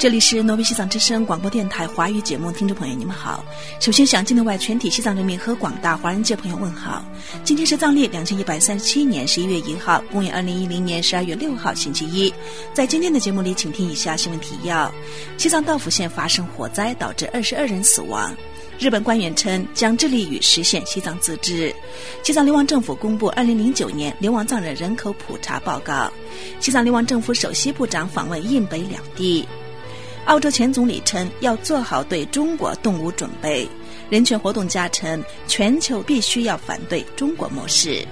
这里是挪威西藏之声广播电台华语节目，听众朋友你们好。首先向境内外全体西藏人民和广大华人界朋友问好。今天是藏历2137年11月1号，公元2010年12月6号星期一。在今天的节目里，请听以下新闻提要：西藏道府县发生火灾，导致22人死亡。日本官员称将致力于实现西藏自治。西藏流亡政府公布2009年流亡藏人人口普查报告。西藏流亡政府首席部长访问印北两地。澳洲前总理称要做好对中国动武准备。人权活动家称全球必须要反对中国模式。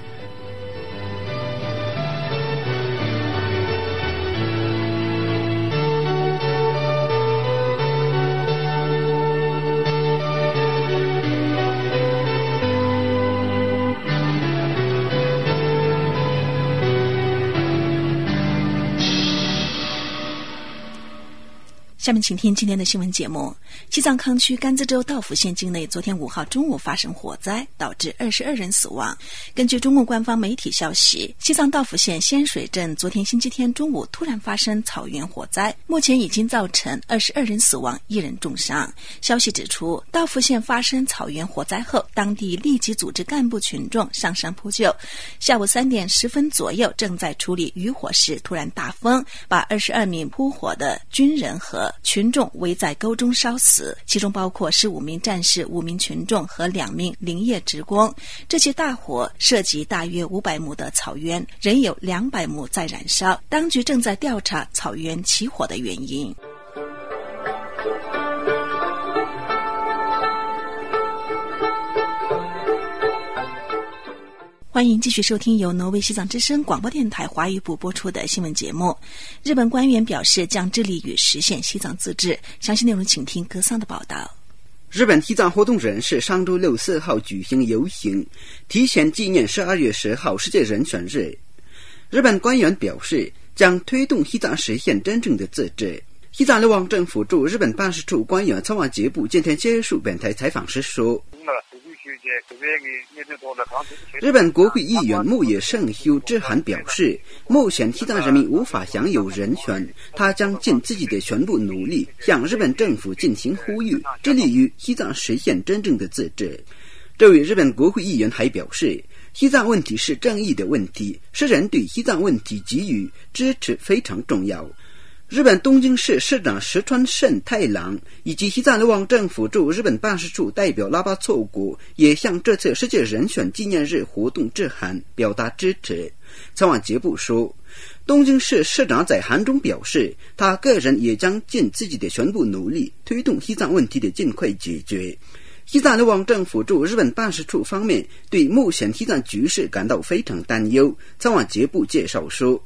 下面请听今天的新闻节目。西藏康区甘孜州道府县境内昨天5号中午发生火灾，导致22人死亡。根据中共官方媒体消息，西藏道府县仙水镇昨天星期天中午突然发生草原火灾，目前已经造成22人死亡，1人重伤。消息指出，道府县发生草原火灾后，当地立即组织干部群众上山扑救。下午3点10分左右，正在处理渔火时，突然大风把22名扑火的军人和群众围在沟中烧死，其中包括15名战士、5名群众和2名林业职工。这起大火涉及大约500亩的草原，仍有200亩在燃烧，当局正在调查草原起火的原因。欢迎继续收听由挪威西藏之声广播电台华语部播出的新闻节目。日本官员表示将致力于实现西藏自治，详细内容请听格桑的报道。 日本西藏活动人士上周6、4号举行游行，提前纪念12月10号世界人权日。日本官员表示将推动西藏实现真正的自治。西藏流亡政府驻日本办事处官员仓望杰部今天接受本台采访时说，日本国会议员木野胜修致函表示，目前西藏人民无法享有人权，他将尽自己的全部努力向日本政府进行呼吁，致力于西藏实现真正的自治。这位日本国会议员还表示，西藏问题是正义的问题，世人对西藏问题给予支持非常重要。日本东京市市长石川慎太郎以及西藏流亡政府驻日本办事处代表拉巴凑国也向这次世界人权纪念日活动致函，表达支持。仓望杰部说，东京市市长在函中表示，他个人也将尽自己的全部努力推动西藏问题的尽快解决。西藏流亡政府驻日本办事处方面对目前西藏局势感到非常担忧。仓望杰部介绍说，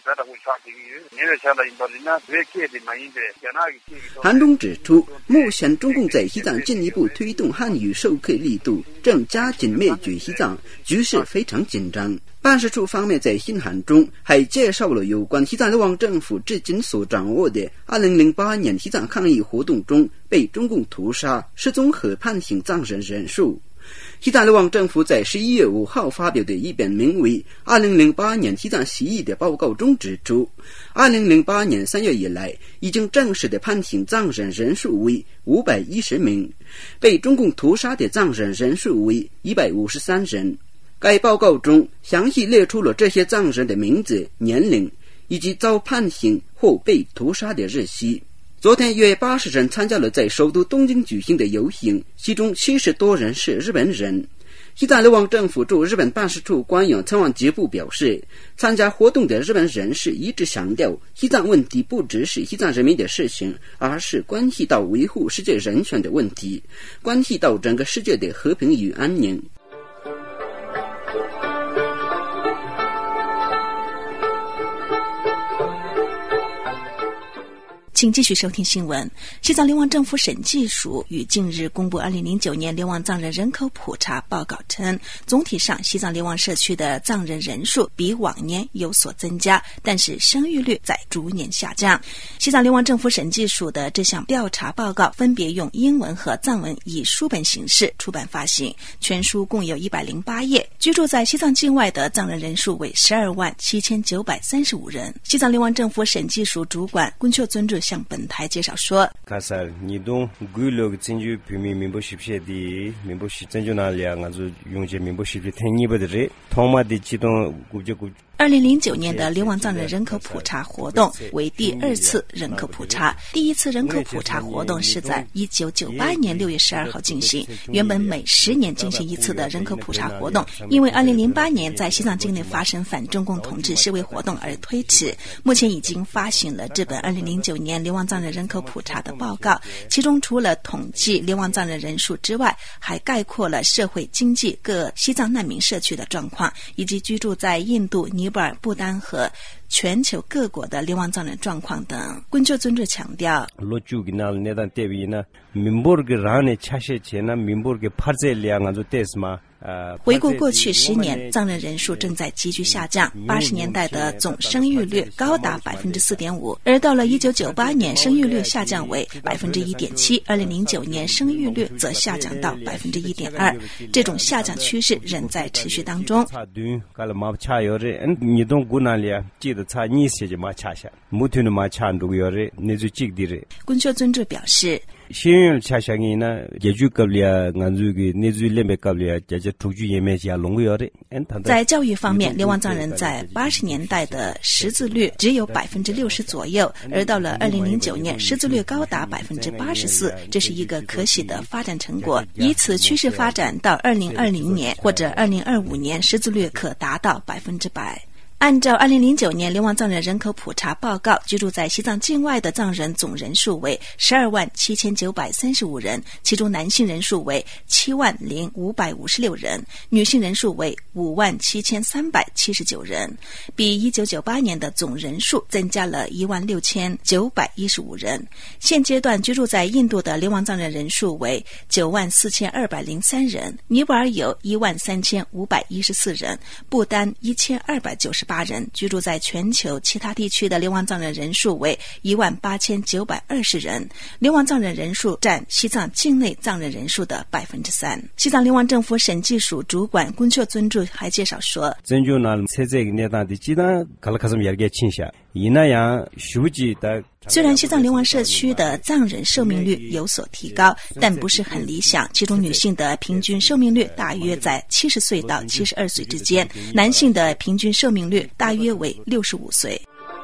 函中指出，目前中共在西藏进一步推动汉语授课力度，正加紧灭绝西藏，局势非常紧张。办事处方面在信函中还介绍了有关西藏流亡政府至今所掌握的2008年西藏抗议活动中被中共屠杀、失踪和判刑藏人人数。西藏流亡政府在11月5号发表的一本名为《2008年西藏起义》的报告中指出，2008年3月以来，已经正式的判刑藏人人数为510名，被中共屠杀的藏人人数为153人。该报告中详细列出了这些藏人的名字、年龄以及遭判刑或被屠杀的日期。昨天约80人参加了在首都东京举行的游行，其中70多人是日本人。西藏流亡政府驻日本办事处官员仓望杰部表示，参加活动的日本人士一直强调，西藏问题不只是西藏人民的事情，而是关系到维护世界人权的问题，关系到整个世界的和平与安宁。 请继续收听新闻。西藏流亡政府审计署于近日公布2009年流亡藏人人口普查报告称，总体上西藏流亡社区的藏人人数比往年有所增加，但是生育率在逐年下降。西藏流亡政府审计署的这项调查报告分别用英文和藏文以书本形式出版发行，全书共有108页。居住在西藏境外的藏人人数为127935人。西藏流亡政府审计署主管昆确尊助向本台介绍说，2009年的流亡藏人人口普查活动为第2次人口普查。第一次人口普查活动是在1998年6月12号进行，原本每10年进行一次的人口普查活动，因为2008年在西藏境内发生反中共统治示威活动而推迟。目前已经发行了这本2009年流亡藏人人口普查的报告，其中除了统计流亡藏人人数之外，还概括了社会经济各西藏难民社区的状况，以及居住在印度、尼泊尔、不丹和全球各国的流亡藏人状况等。滚就尊者强调，回顾过去10年，藏人人数正在急剧下降。80年代的总生育率高达 4.5%， 而到了1998年，生育率下降为 1.7%， 2009年生育率则下降到 1.2%， 这种下降趋势仍在持续当中。滚就尊者表示，在教育方面，流亡藏人在80年代的识字率只有 60% 左右，而到了2009年，识字率高达 84%， 这是一个可喜的发展成果。以此趋势发展到2020年或者2025年，识字率可达到100%。按照2009年流亡藏人人口普查报告，居住在西藏境外的藏人总人数为127935人，其中男性人数为70556人，女性人数为57379人，比1998年的总人数增加了16915人。现阶段居住在印度的流亡藏人人数为94203人，尼泊尔有13514人，不丹1298人，居住在全球其他地区的流亡藏人人数为18920人，流亡藏人人数占西藏境内藏人人数的 3%。 西藏流亡政府审计署主管滚就尊者还介绍说，虽然西藏流亡社区的藏人寿命率有所提高，但不是很理想，其中女性的平均寿命率大约在70岁到72岁之间，男性的平均寿命率大约为65岁。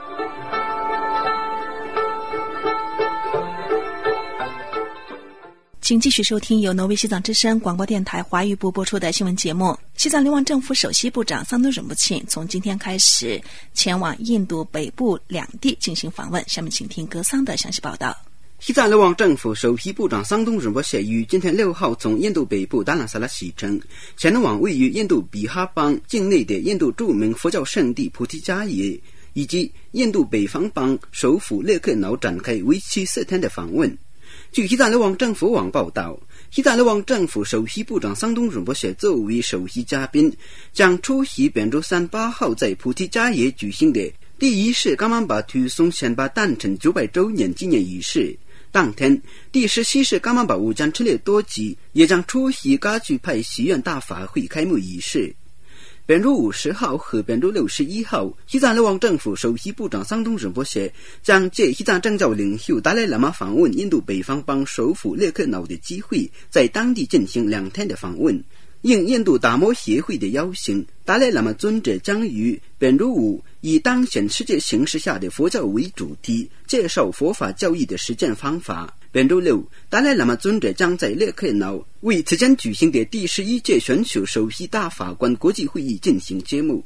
请继续收听由挪威西藏之声广播电台华语部播出的新闻节目。西藏流亡政府首席部长桑东忍布钦从今天开始前往印度北部两地进行访问，下面请听格桑的详细报道。 西藏流亡政府首席部长桑东忍布钦于今天6号从印度北部达兰萨拉启程，前往位于印度比哈邦境内的印度著名佛教圣地菩提迦耶，以及印度北方邦首府列克瑙展开为期4天的访问。据西藏流亡政府网报道，西藏流亡政府首席部长桑东忍布钦作为首席嘉宾，将出席本周3、8号在菩提迦耶举行的第1世噶玛巴推送宪法诞辰900周年纪念仪式。当天，第17世噶玛巴乌江赤烈多吉也将出席噶举派祈愿大法会开幕仪式。本周50号和本周61号，西藏流亡政府首席部长桑东忍布钦将借西藏政教领袖达赖喇嘛访问印度北方邦首府列克瑙的机会，在当地进行2天的访问。应印度达摩协会的邀请，达赖喇嘛尊者将于本周5以当前世界形势下的佛教为主题，介绍佛法教义的实践方法。本周6，达赖喇嘛尊者将在列克瑙为此前举行的第11届全球首席大法官国际会议进行揭幕。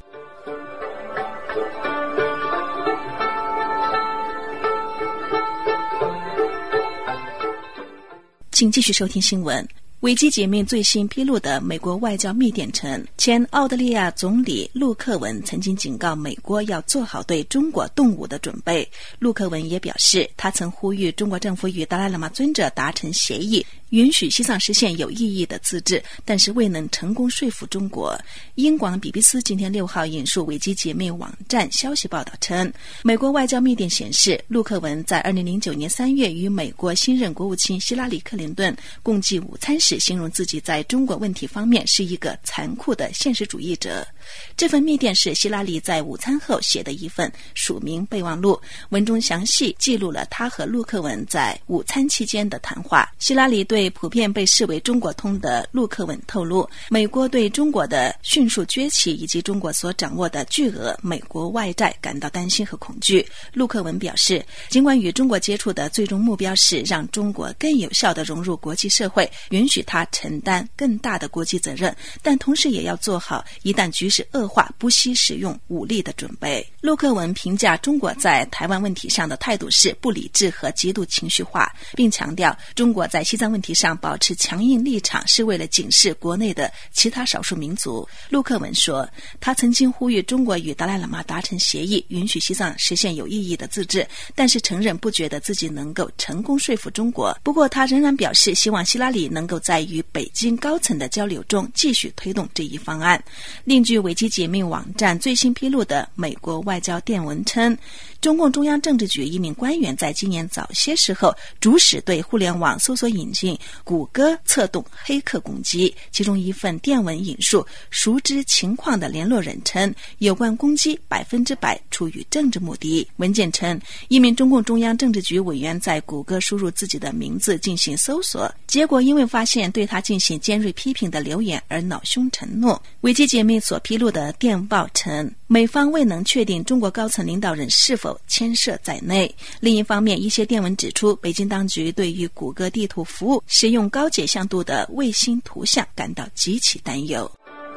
请继续收听新闻。维基解密最新披露的美国外交密电称，前澳大利亚总理陆克文曾经警告美国要做好对中国动武的准备。陆克文也表示，他曾呼吁中国政府与达赖喇嘛尊者达成协议， 允许西藏实现有意义的自治，但是未能成功说服中国。英广 BBC 今天6号引述维基解密网站消息报道称，美国外交密电显示，陆克文在2009年3月与美国新任国务卿希拉里·克林顿共进午餐时，形容自己在中国问题方面是一个残酷的现实主义者。这份密电是希拉里在午餐后写的一份署名备忘录，文中详细记录了他和陆克文在午餐期间的谈话。希拉里对普遍被视为中国通的陆克文透露，美国对中国的迅速崛起以及中国所掌握的巨额美国外债感到担心和恐惧。陆克文表示，尽管与中国接触的最终目标是让中国更有效地融入国际社会，允许他承担更大的国际责任，但同时也要做好一旦局势恶化不惜使用武力的准备。陆克文评价中国在台湾问题上的态度是不理智和极度情绪化，并强调中国在西藏问题上保持强硬立场是为了警示国内的其他少数民族。陆克文说，他曾经呼吁中国与达赖喇嘛达成协议，允许西藏实现有意义的自治，但是承认不觉得自己能够成功说服中国。不过他仍然表示希望希拉里能够在与北京高层的交流中继续推动这一方案。另据维基解密网站最新披露的美国外交电文称，中共中央政治局一名官员在今年早些时候主使对互联网搜索引擎谷歌策动黑客攻击。其中一份电文引述熟知情况的联络人称，有关攻击100%出于政治目的。文件称，一名中共中央政治局委员在谷歌输入自己的名字进行搜索，结果因为发现对他进行尖锐批评的留言而恼羞成怒。维基解密所披露的电报称，美方未能确定中国高层领导人是否牵涉在内。另一方面，一些电文指出，北京当局对于谷歌地图服务使用高解像度的卫星图像感到极其担忧。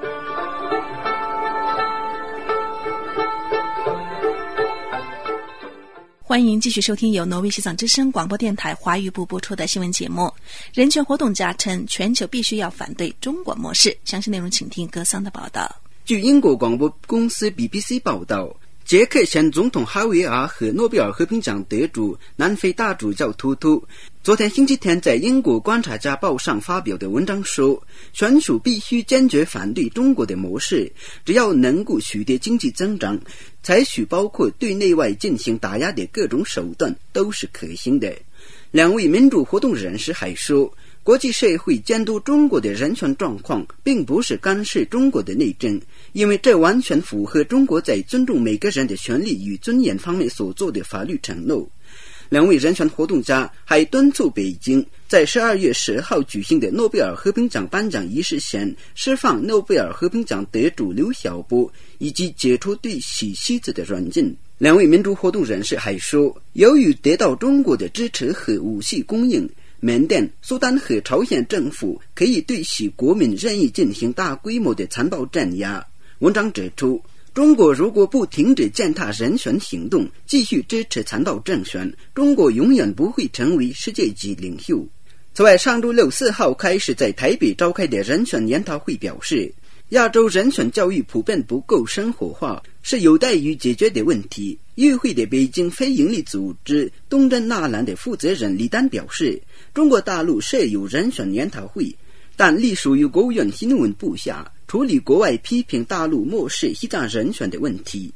欢迎继续收听由挪威西藏之声广播电台华语部播出的新闻节目。人权活动家称，全球必须要反对中国模式。详细内容请听格桑的报道。 据英国广播公司 BBC 报道，捷克前总统哈维尔和诺贝尔和平奖得主南非大主教图图昨天星期天在英国观察家报上发表的文章说，选手必须坚决反对中国的模式，只要能够取得经济增长，采取包括对内外进行打压的各种手段都是可行的。两位民主活动人士还说，国际社会监督中国的人权状况并不是干涉中国的内政，因为这完全符合中国在尊重每个人的权利与尊严方面所做的法律承诺。两位人权活动家还敦促北京在12月10号举行的诺贝尔和平奖颁奖仪式前释放诺贝尔和平奖得主刘晓波，以及解除对其妻子的软禁。两位民主活动人士还说，由于得到中国的支持和武器供应，缅甸、苏丹和朝鲜政府可以对其国民任意进行大规模的残暴镇压。文章指出，中国如果不停止践踏人权行动，继续支持残暴政权，中国永远不会成为世界级领袖。此外，上周6、4号开始在台北召开的人权研讨会表示，亚洲人权教育普遍不够生活化，是有待于解决的问题。与会的北京非营利组织东真纳兰的负责人李丹表示，中国大陆设有人权研讨会，但隶属于国务院新闻部下，处理国外批评大陆漠视西藏人权的问题。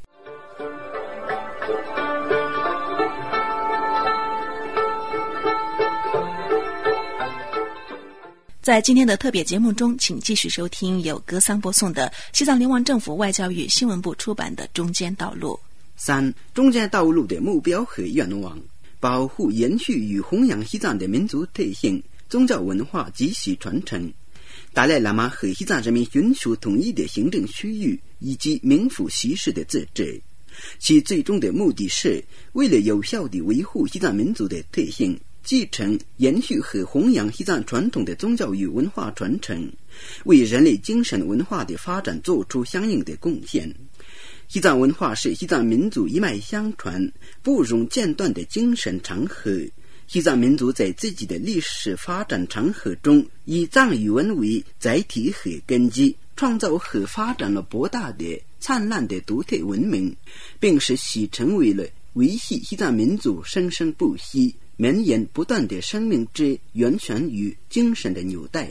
在今天的特别节目中，请继续收听由格桑播送的西藏流亡政府外交与新闻部出版的《中间道路》。 3、中间道路的目标和愿望：保护、延续与弘扬西藏的民族特性、宗教文化及其传承。达赖喇嘛和西藏人民寻求统一的行政区域以及民府习事的自治，其最终的目的是为了有效地维护西藏民族的特性，继承、延续和弘扬西藏传统的宗教与文化传承，为人类精神文化的发展做出相应的贡献。西藏文化是西藏民族一脉相传、不容间断的精神长河。西藏民族在自己的历史发展长河中，以藏语文为载体和根基，创造和发展了博大的、灿烂的独特文明，并使其成为了维系西藏民族生生不息、 绵延不断的生命之源泉与精神的纽带。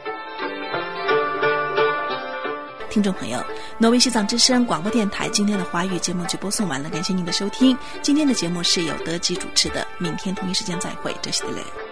听众朋友，挪威西藏之声广播电台今天的华语节目就播送完了，感谢您的收听。今天的节目是由德基主持的，明天同一时间再会，这是德勒。